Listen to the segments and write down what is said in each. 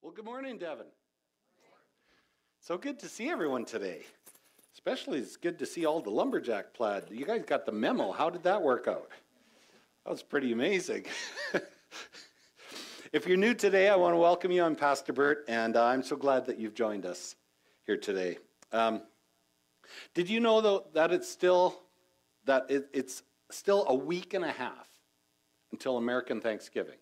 Well, good morning, Devin. So good to see everyone today. Especially it's good to see all the lumberjack plaid. You guys got the memo. How did that work out? That was pretty amazing. If you're new today, I want to welcome you. I'm Pastor Bert, and I'm so glad that you've joined us here today. Did you know, though, that it's still a week and a half until American Thanksgiving?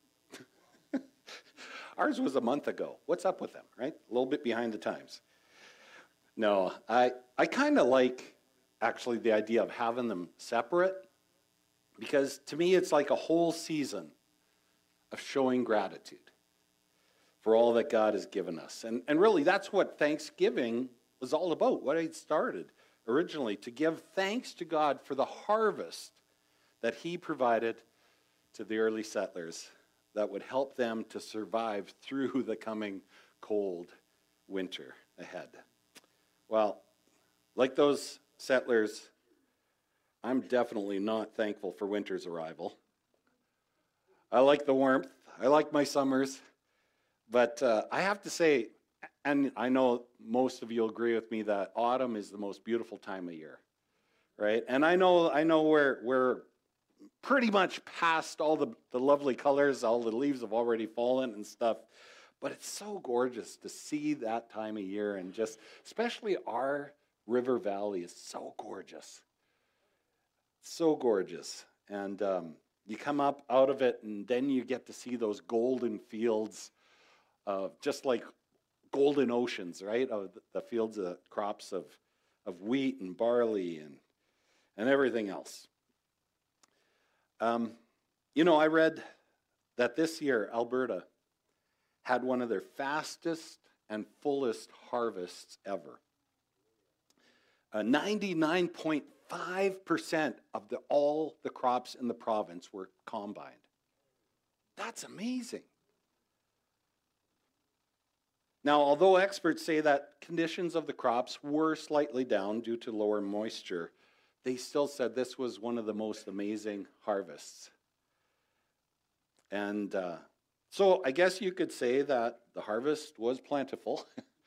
Ours was a month ago. What's up with them, right? A little bit behind the times. No, I kind of like, actually, the idea of having them separate, because to me it's like a whole season of showing gratitude for all that God has given us. And really, that's what Thanksgiving was all about, what it started originally, to give thanks to God for the harvest that He provided to the early settlers that would help them to survive through the coming cold winter ahead. Well, like those settlers, I'm definitely not thankful for winter's arrival. I like the warmth. I like my summers. But I have to say, and I know most of you will agree with me, that autumn is the most beautiful time of year, right? And I know we're pretty much past all the lovely colors. All the leaves have already fallen and stuff. But it's so gorgeous to see that time of year, and just especially our river valley is so gorgeous. So gorgeous. And you come up out of it, and then you get to see those golden fields, just like golden oceans, right? Of the fields of crops of wheat and barley and everything else. I read that this year Alberta had one of their fastest and fullest harvests ever. 99.5% of all the crops in the province were combined. That's amazing. Now, although experts say that conditions of the crops were slightly down due to lower moisture, they still said this was one of the most amazing harvests. And so I guess you could say that the harvest was plentiful.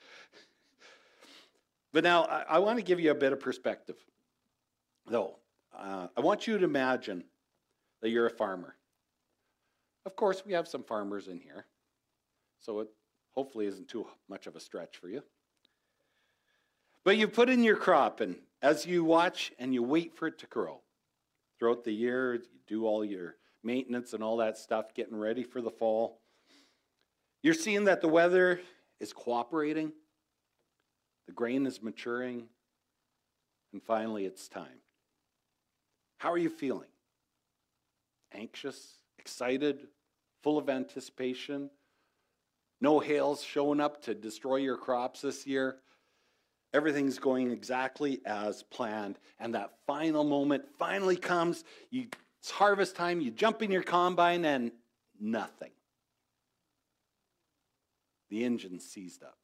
But now I want to give you a bit of perspective, though. I want you to imagine that you're a farmer. Of course, we have some farmers in here, so it hopefully isn't too much of a stretch for you. But you put in your crop, and as you watch and you wait for it to grow, throughout the year, you do all your maintenance and all that stuff, getting ready for the fall. You're seeing that the weather is cooperating, the grain is maturing, and finally it's time. How are you feeling? Anxious, excited, full of anticipation? No hails showing up to destroy your crops this year? Everything's going exactly as planned, and that final moment finally comes. It's harvest time, you jump in your combine, and nothing. The engine's seized up.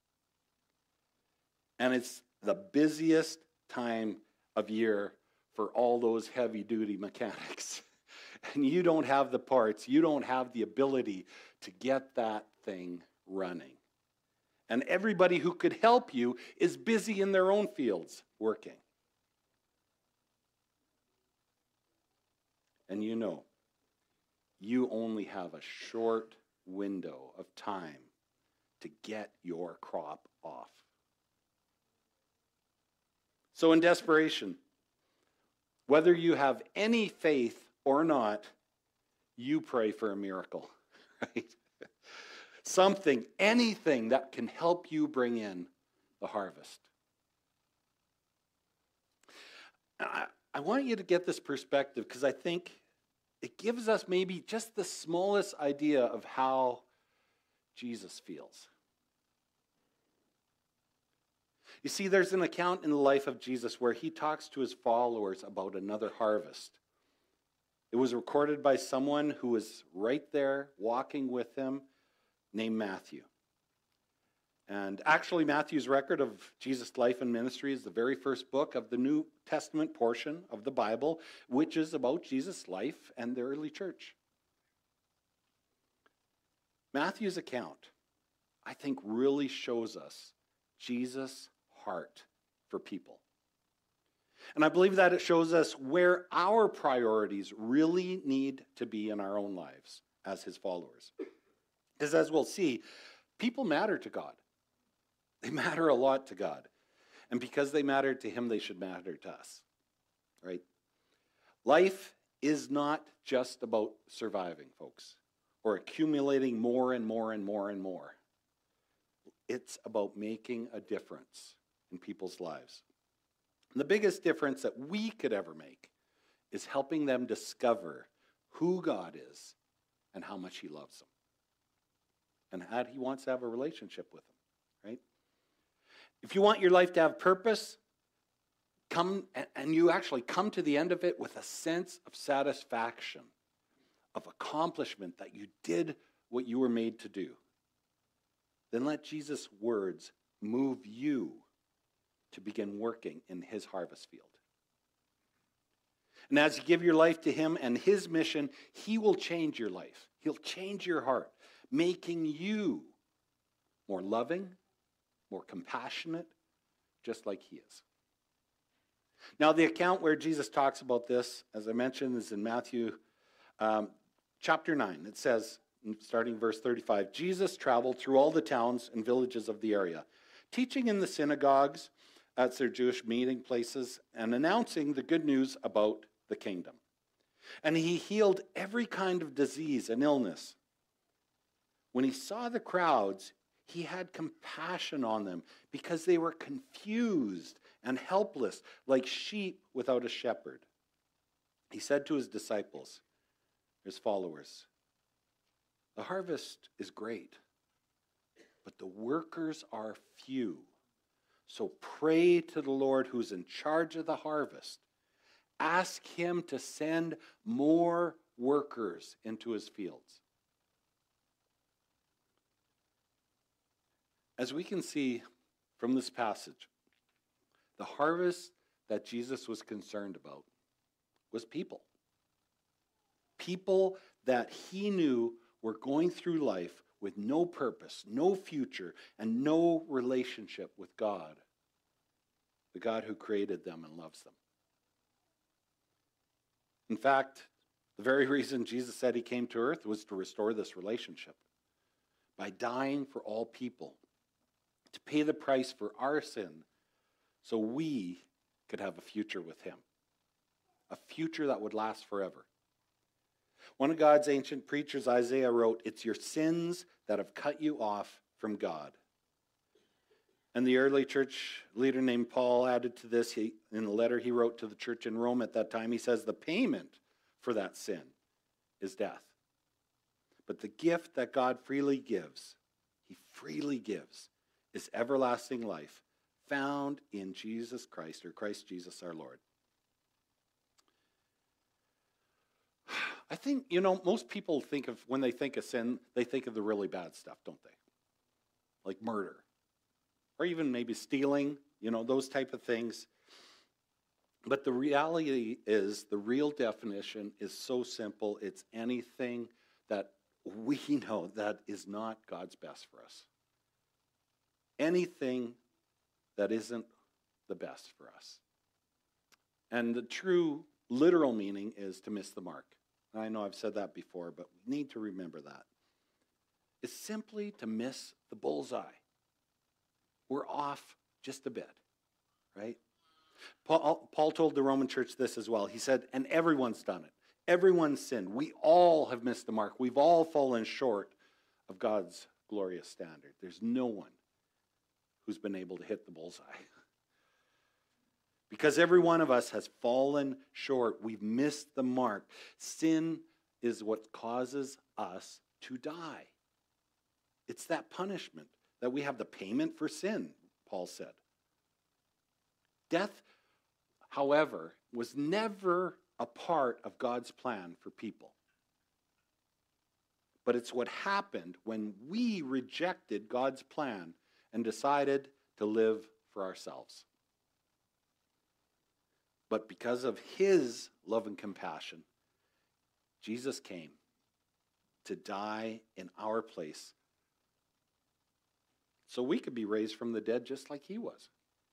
And it's the busiest time of year for all those heavy-duty mechanics. And you don't have the parts, you don't have the ability to get that thing running. And everybody who could help you is busy in their own fields working. And you only have a short window of time to get your crop off. So in desperation, whether you have any faith or not, you pray for a miracle, right? Something, anything that can help you bring in the harvest. I want you to get this perspective because I think it gives us maybe just the smallest idea of how Jesus feels. You see, there's an account in the life of Jesus where he talks to his followers about another harvest. It was recorded by someone who was right there walking with him, named Matthew. And actually, Matthew's record of Jesus' life and ministry is the very first book of the New Testament portion of the Bible, which is about Jesus' life and the early church. Matthew's account I think really shows us Jesus' heart for people. And I believe that it shows us where our priorities really need to be in our own lives as his followers. Because as we'll see, people matter to God. They matter a lot to God. And because they matter to him, they should matter to us. Right? Life is not just about surviving, folks, or accumulating more and more and more and more. It's about making a difference in people's lives. And the biggest difference that we could ever make is helping them discover who God is and how much he loves them. And how he wants to have a relationship with them, right? If you want your life to have purpose, come and you actually come to the end of it with a sense of satisfaction, of accomplishment that you did what you were made to do, then let Jesus' words move you to begin working in his harvest field. And as you give your life to him and his mission, he will change your life. He'll change your heart, making you more loving, more compassionate, just like he is. Now, the account where Jesus talks about this, as I mentioned, is in Matthew chapter 9. It says, starting verse 35, Jesus traveled through all the towns and villages of the area, teaching in the synagogues, that's their Jewish meeting places, and announcing the good news about the kingdom. And he healed every kind of disease and illness. When he saw the crowds, he had compassion on them because they were confused and helpless, like sheep without a shepherd. He said to his disciples, his followers, the harvest is great, but the workers are few. So pray to the Lord who's in charge of the harvest. Ask him to send more workers into his fields. As we can see from this passage, the harvest that Jesus was concerned about was people. People that he knew were going through life with no purpose, no future, and no relationship with God, the God who created them and loves them. In fact, the very reason Jesus said he came to earth was to restore this relationship by dying for all people, to pay the price for our sin so we could have a future with him, a future that would last forever. One of God's ancient preachers, Isaiah, wrote, "It's your sins that have cut you off from God." And the early church leader named Paul added to this in a letter he wrote to the church in Rome at that time. He says, the payment for that sin is death. But the gift that God freely gives, he freely gives, is everlasting life found in Jesus Christ, or Christ Jesus our Lord. I think, most people think of, when they think of sin, they think of the really bad stuff, don't they? Like murder, or even maybe stealing, those type of things. But the reality is, the real definition is so simple. It's anything that we know that is not God's best for us. Anything that isn't the best for us. And the true literal meaning is to miss the mark. I know I've said that before, but we need to remember that. It's simply to miss the bullseye. We're off just a bit, right? Paul told the Roman church this as well. He said, and everyone's done it. Everyone's sinned. We all have missed the mark. We've all fallen short of God's glorious standard. There's no one who's been able to hit the bullseye. Because every one of us has fallen short. We've missed the mark. Sin is what causes us to die. It's that punishment that we have, the payment for sin, Paul said. Death, however, was never a part of God's plan for people. But it's what happened when we rejected God's plan and decided to live for ourselves. But because of his love and compassion, Jesus came to die in our place so we could be raised from the dead just like he was.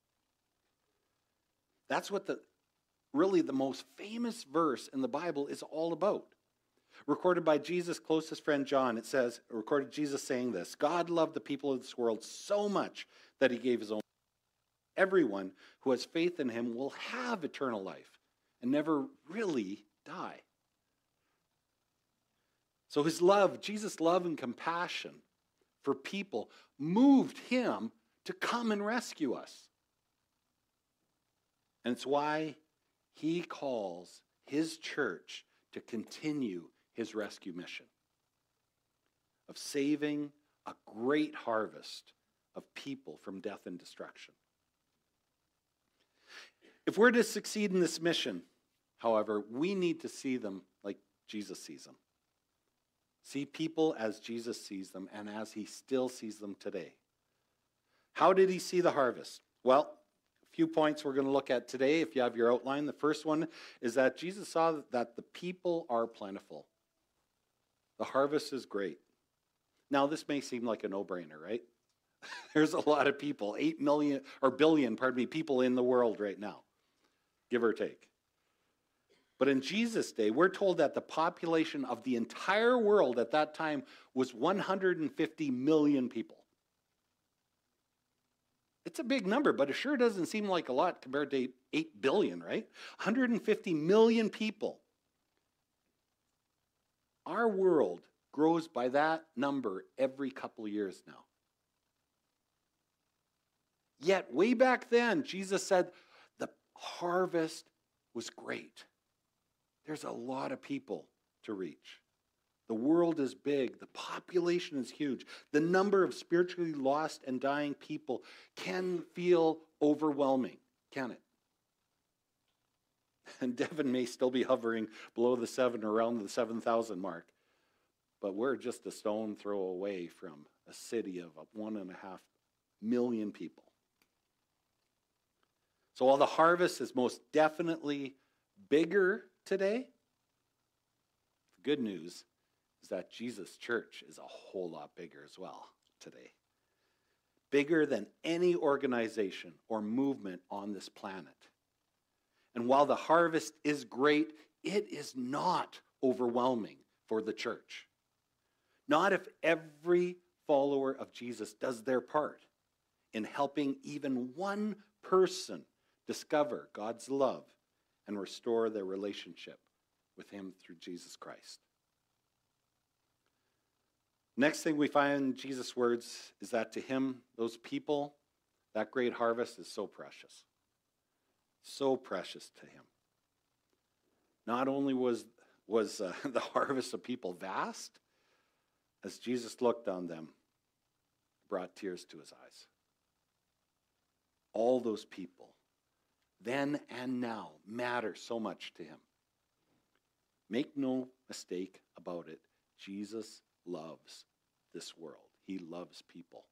That's what really the most famous verse in the Bible is all about. Recorded by Jesus' closest friend John, it says, recorded Jesus saying this: God loved the people of this world so much that he gave his own. Everyone who has faith in him will have eternal life and never really die. So his love, Jesus' love and compassion for people moved him to come and rescue us. And it's why he calls his church to continue his rescue mission of saving a great harvest of people from death and destruction. If we're to succeed in this mission, however, we need to see them like Jesus sees them. See people as Jesus sees them and as he still sees them today. How did he see the harvest? Well, a few points we're going to look at today if you have your outline. The first one is that Jesus saw that the people are plentiful. The harvest is great. Now, this may seem like a no-brainer, right? There's a lot of people, 8 million, or billion, people in the world right now, give or take. But in Jesus' day, we're told that the population of the entire world at that time was 150 million people. It's a big number, but it sure doesn't seem like a lot compared to 8 billion, right? 150 million people. Our world grows by that number every couple of years now. Yet, way back then, Jesus said the harvest was great. There's a lot of people to reach. The world is big. The population is huge. The number of spiritually lost and dying people can feel overwhelming, can it? And Devon may still be hovering below the 7, around the 7,000 mark. But we're just a stone throw away from a city of 1.5 million people. So while the harvest is most definitely bigger today, the good news is that Jesus' church is a whole lot bigger as well today. Bigger than any organization or movement on this planet. And while the harvest is great, it is not overwhelming for the church. Not if every follower of Jesus does their part in helping even one person discover God's love and restore their relationship with him through Jesus Christ. Next thing we find in Jesus' words is that to him, those people, that great harvest is so precious. So precious to him. Not only was the harvest of people vast, as Jesus looked on them, brought tears to his eyes. All those people, then and now, matter so much to him. Make no mistake about it. Jesus loves this world. He loves people.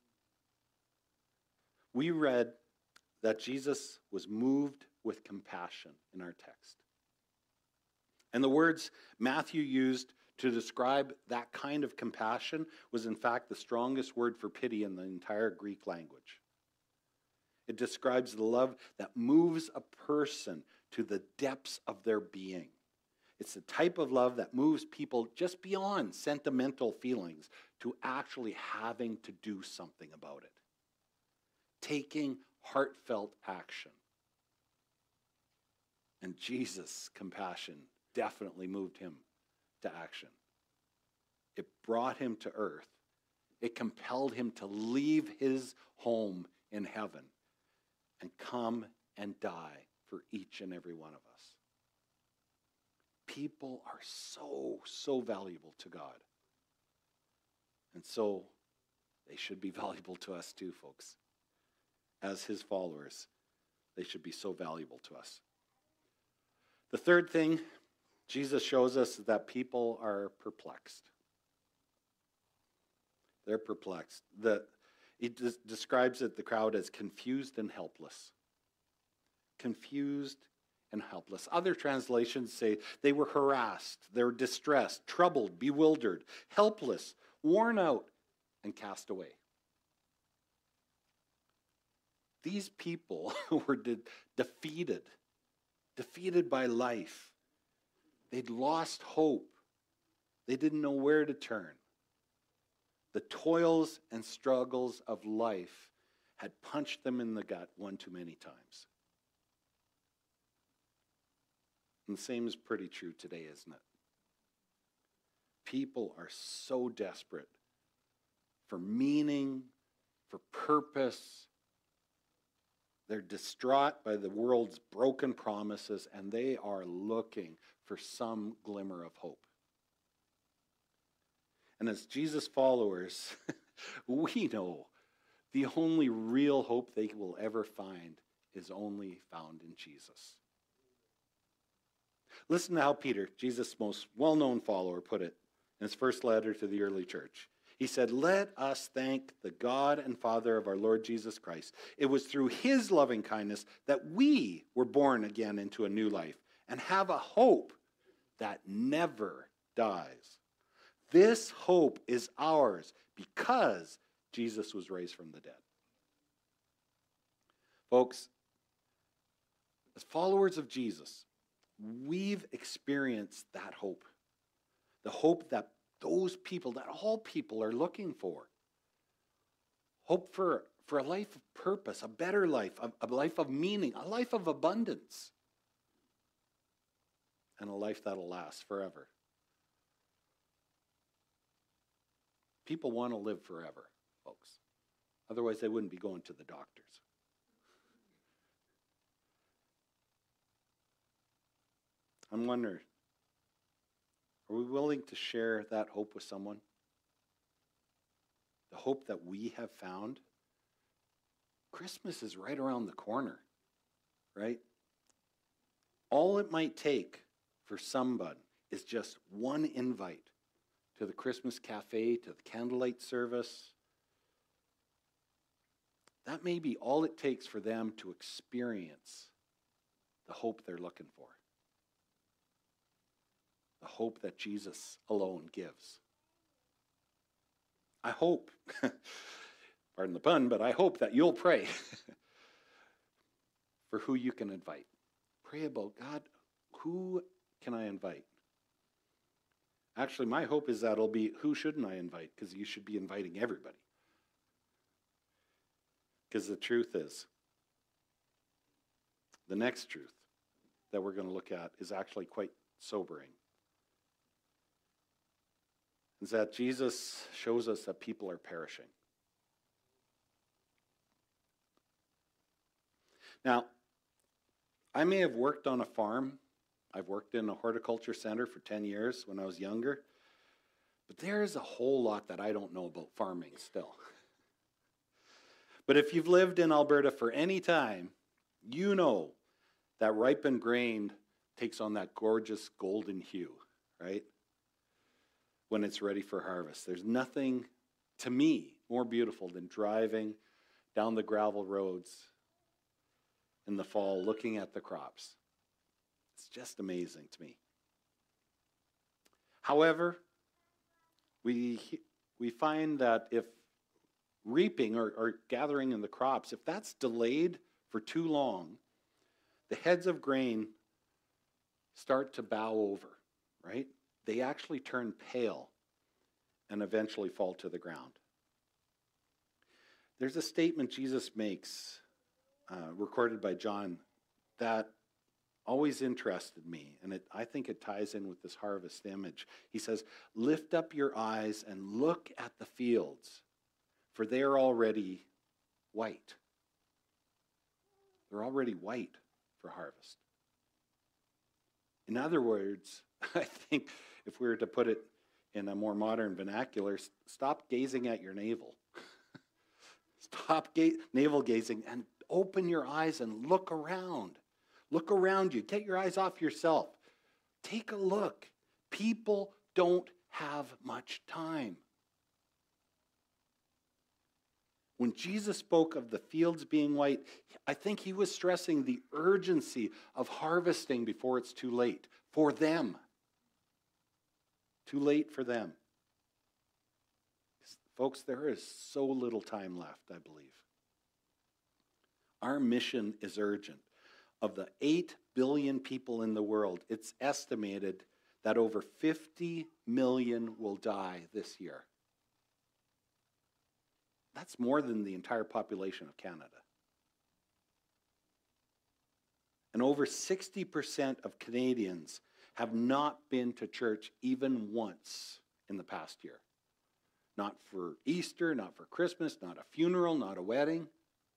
We read that Jesus was moved with compassion in our text. And the words Matthew used to describe that kind of compassion was in fact the strongest word for pity in the entire Greek language. It describes the love that moves a person to the depths of their being. It's the type of love that moves people just beyond sentimental feelings to actually having to do something about it. Taking heartfelt action. And Jesus' compassion definitely moved him to action. It brought him to earth. It compelled him to leave his home in heaven and come and die for each and every one of us. People are so valuable to God. And so they should be valuable to us too, folks. As his followers, they should be so valuable to us. The third thing Jesus shows us is that people are perplexed. They're perplexed. He describes the crowd as confused and helpless. Confused and helpless. Other translations say they were harassed, they were distressed, troubled, bewildered, helpless, worn out, and cast away. These people were defeated by life. They'd lost hope. They didn't know where to turn. The toils and struggles of life had punched them in the gut one too many times. And the same is pretty true today, isn't it? People are so desperate for meaning, for purpose. They're distraught by the world's broken promises, and they are looking for some glimmer of hope. And as Jesus followers, we know the only real hope they will ever find is only found in Jesus. Listen to how Peter, Jesus' most well-known follower, put it in his first letter to the early church. He said, "Let us thank the God and Father of our Lord Jesus Christ. It was through his loving kindness that we were born again into a new life and have a hope that never dies. This hope is ours because Jesus was raised from the dead." Folks, as followers of Jesus, we've experienced that hope. The hope that those people, that all people are looking for. Hope for a life of purpose, a better life, a life of meaning, a life of abundance. And a life that'll last forever. People want to live forever, folks. Otherwise, they wouldn't be going to the doctors. I'm wondering, are we willing to share that hope with someone? The hope that we have found? Christmas is right around the corner, right? All it might take for somebody is just one invite to the Christmas cafe, to the candlelight service. That may be all it takes for them to experience the hope they're looking for. The hope that Jesus alone gives. I hope, pardon the pun, but I hope that you'll pray for who you can invite. Pray about, God, who can I invite? Actually, my hope is that it'll be, who shouldn't I invite? Because you should be inviting everybody. Because the truth is, the next truth that we're going to look at is actually quite sobering. Is that Jesus shows us that people are perishing. Now, I may have worked on a farm. I've worked in a horticulture center for 10 years when I was younger. But there's a whole lot that I don't know about farming still. But if you've lived in Alberta for any time, you know that ripened grain takes on that gorgeous golden hue, right? When it's ready for harvest. There's nothing, to me, more beautiful than driving down the gravel roads in the fall looking at the crops. It's just amazing to me. However, we find that if reaping or gathering in the crops, if that's delayed for too long, the heads of grain start to bow over, right? They actually turn pale and eventually fall to the ground. There's a statement Jesus makes, recorded by John, that always interested me, and I think it ties in with this harvest image. He says, "Lift up your eyes and look at the fields, for they are already white." They're already white for harvest. In other words, I think if we were to put it in a more modern vernacular, stop gazing at your navel. Stop navel gazing and open your eyes and look around. Look around you. Get your eyes off yourself. Take a look. People don't have much time. When Jesus spoke of the fields being white, I think he was stressing the urgency of harvesting before it's too late for them. Too late for them. Folks, there is so little time left, I believe. Our mission is urgent. Of the 8 billion people in the world, it's estimated that over 50 million will die this year. That's more than the entire population of Canada. And over 60% of Canadians have not been to church even once in the past year. Not for Easter, not for Christmas, not a funeral, not a wedding.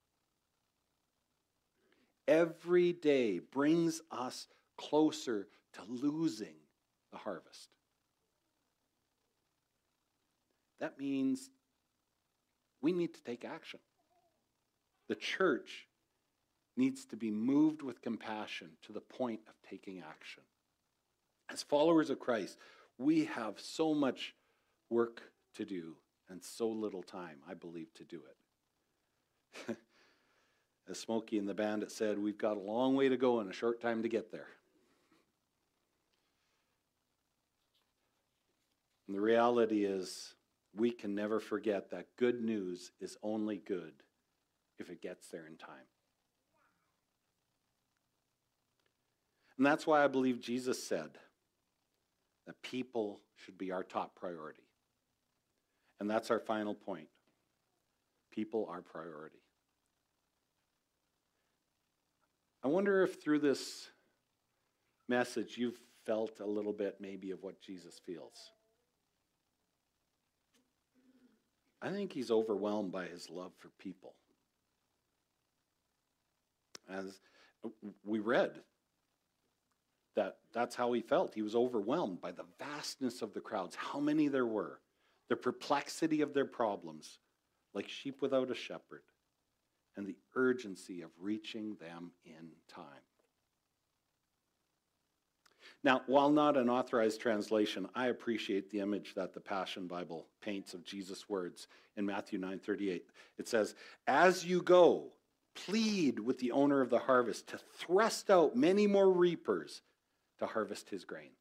Every day brings us closer to losing the harvest. That means we need to take action. The church needs to be moved with compassion to the point of taking action. As followers of Christ, we have so much work to do and so little time, I believe, to do it. As Smokey and the Bandit said, we've got a long way to go and a short time to get there. And the reality is, we can never forget that good news is only good if it gets there in time. And that's why I believe Jesus said that people should be our top priority. And that's our final point. People are priority. I wonder if through this message you've felt a little bit maybe of what Jesus feels. I think he's overwhelmed by his love for people. As we read, that's how he felt. He was overwhelmed by the vastness of the crowds, how many there were, the perplexity of their problems, like sheep without a shepherd, and the urgency of reaching them in time. Now, while not an authorized translation, I appreciate the image that the Passion Bible paints of Jesus' words in Matthew 9:38. It says, "As you go, plead with the owner of the harvest to thrust out many more reapers to harvest his grain."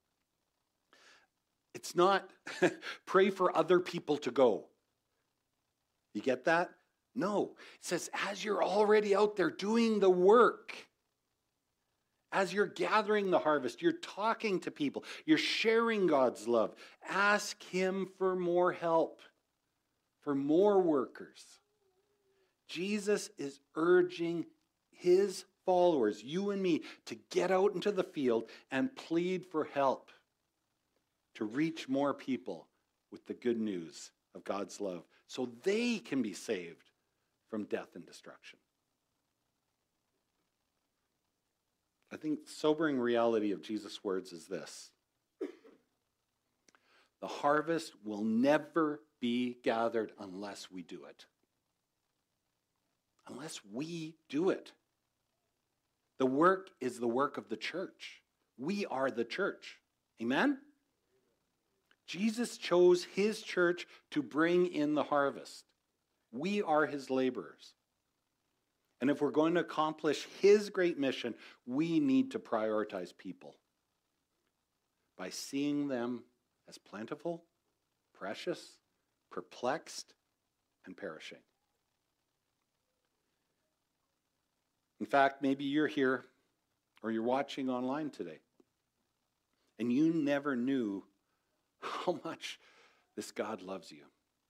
It's not pray for other people to go. You get that? No. It says, as you're already out there doing the work, as you're gathering the harvest, you're talking to people, you're sharing God's love, ask him for more help, for more workers. Jesus is urging his followers, you and me, to get out into the field and plead for help to reach more people with the good news of God's love so they can be saved from death and destruction. I think the sobering reality of Jesus' words is this. The harvest will never be gathered unless we do it. Unless we do it. The work is the work of the church. We are the church. Amen? Jesus chose his church to bring in the harvest. We are his laborers. And if we're going to accomplish his great mission, we need to prioritize people by seeing them as plentiful, precious, perplexed, and perishing. In fact, maybe you're here or you're watching online today, and you never knew how much this God loves you,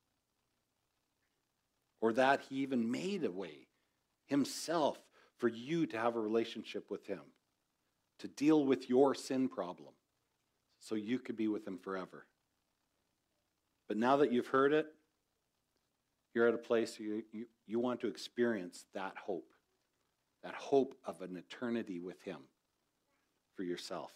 or that he even made a way himself for you to have a relationship with him, to deal with your sin problem, so you could be with him forever. But now that you've heard it, you're at a place you want to experience that hope of an eternity with him for yourself.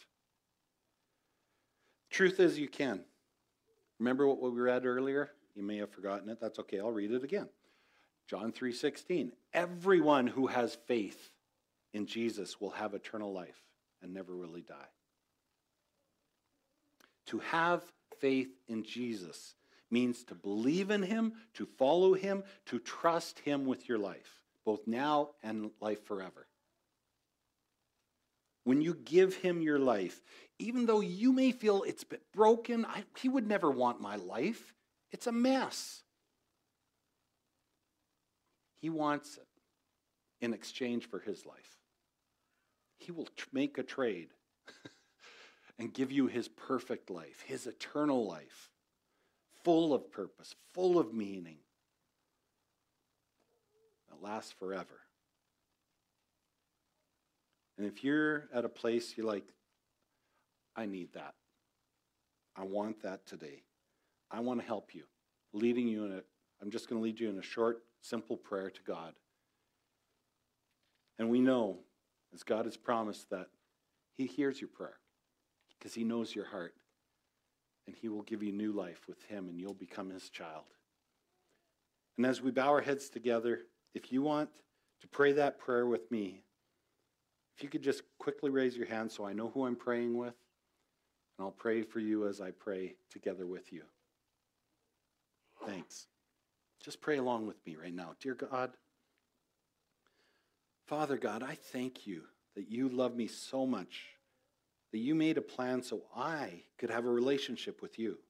Truth is, you can. Remember what we read earlier? You may have forgotten it. That's okay. I'll read it again. John 3:16. Everyone who has faith in Jesus will have eternal life and never really die. To have faith in Jesus means to believe in him, to follow him, to trust him with your life, both now and life forever. When you give him your life, even though you may feel it's a bit broken, he would never want my life. It's a mess. He wants it. in exchange for his life. He will make a trade and give you his perfect life, his eternal life, full of purpose, full of meaning, that lasts forever. And if you're at a place you're like, I need that. I want that today. I want to help you. I'm just going to lead you in a short, simple prayer to God. And we know, as God has promised, that he hears your prayer because he knows your heart. And he will give you new life with him, and you'll become his child. And as we bow our heads together, if you want to pray that prayer with me, if you could just quickly raise your hand so I know who I'm praying with, and I'll pray for you as I pray together with you. Thanks. Just pray along with me right now. Dear God, Father God, I thank you that you love me so much, that you made a plan so I could have a relationship with you.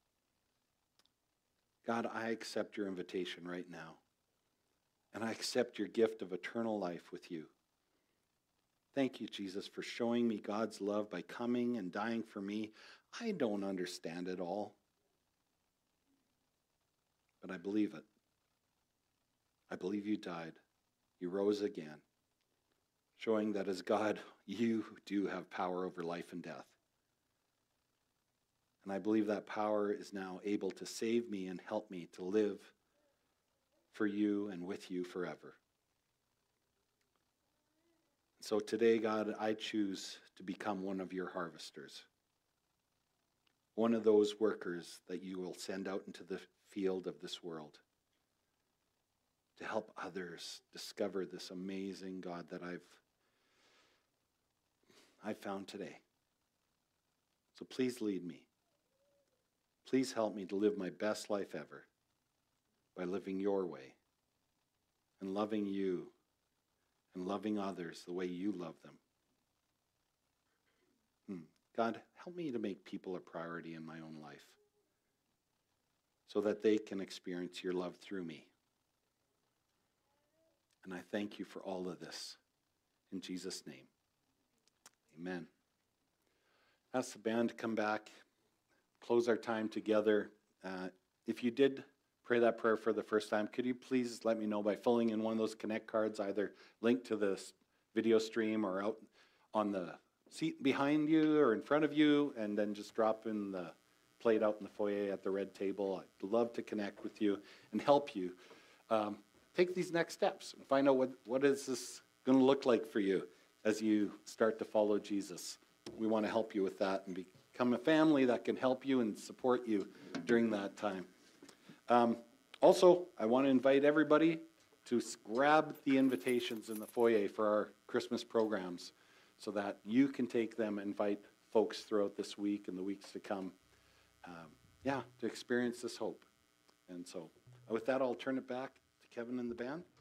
God, I accept your invitation right now, and I accept your gift of eternal life with you. Thank you, Jesus, for showing me God's love by coming and dying for me. I don't understand it all, but I believe it. I believe you died. You rose again, showing that as God, you do have power over life and death. And I believe that power is now able to save me and help me to live for you and with you forever. So today, God, I choose to become one of your harvesters, one of those workers that you will send out into the field of this world to help others discover this amazing God that I've found today. So please lead me. Please help me to live my best life ever by living your way and loving you and loving others the way you love them. God, help me to make people a priority in my own life so that they can experience your love through me. And I thank you for all of this. In Jesus' name, amen. Ask the band to come back, close our time together. If you did pray that prayer for the first time, could you please let me know by filling in one of those Connect cards, either linked to this video stream or out on the seat behind you or in front of you, and then just drop in the plate out in the foyer at the red table. I'd love to connect with you and help you take these next steps and find out what is this going to look like for you as you start to follow Jesus. We want to help you with that and become a family that can help you and support you during that time. Also, I want to invite everybody to grab the invitations in the foyer for our Christmas programs so that you can take them and invite folks throughout this week and the weeks to come, to experience this hope. And so with that, I'll turn it back to Kevin and the band.